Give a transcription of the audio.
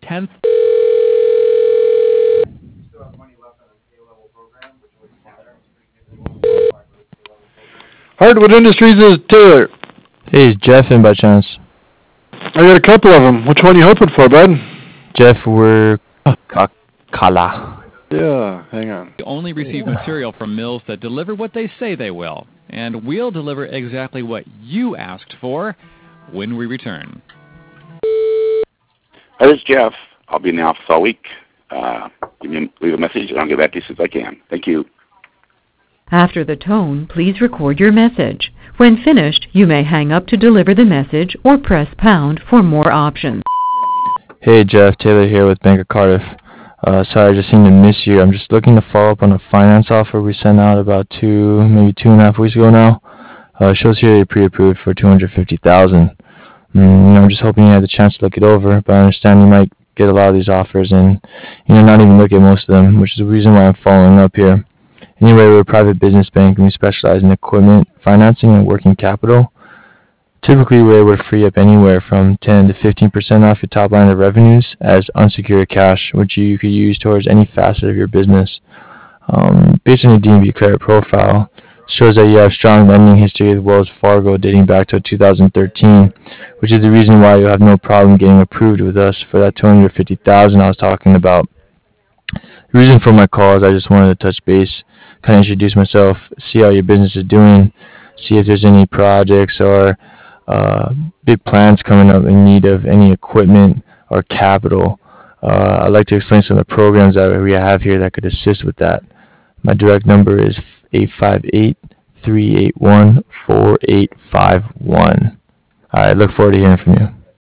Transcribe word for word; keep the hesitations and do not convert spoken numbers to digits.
tenth. Hardwood Industries is Taylor. Hey, is Jeff in by chance? I got a couple of them. Which one you hoping for, bud? Jeff, we're Kala. Yeah, hang on. We only receive material from mills that deliver what they say they will, and we'll deliver exactly what you asked for when we return. Hi, this is Jeff. I'll be in the office all week. Uh, give me, leave a message, and I'll get back to you as soon as I can. Thank you. After the tone, please record your message. When finished, you may hang up to deliver the message or press pound for more options. Hey, Jeff, Taylor here with Bank of Cardiff. Uh, sorry, I just seemed to miss you. I'm just looking to follow up on a finance offer we sent out about two, maybe two and a half weeks ago now. Uh, it shows here you're pre-approved for two hundred fifty thousand dollars. Mm, you know, I'm just hoping you had the chance to look it over, but I understand you might get a lot of these offers and, you know, not even look at most of them, which is the reason why I'm following up here. Anyway, we're a private business bank and we specialize in equipment, financing, and working capital. Typically, we're able to free up anywhere from ten to fifteen percent off your top line of revenues as unsecured cash, which you could use towards any facet of your business. Um, based on your D and B credit profile, shows that you have strong lending history with Wells Fargo dating back to two thousand thirteen, which is the reason why you have no problem getting approved with us for that two hundred fifty thousand dollars I was talking about. The reason for my call is I just wanted to touch base, kind of introduce myself, see how your business is doing, see if there's any projects or uh, big plans coming up in need of any equipment or capital. Uh, I'd like to explain some of the programs that we have here that could assist with that. My direct number is eight five eight, three eight one, four eight five one. I look forward to hearing from you.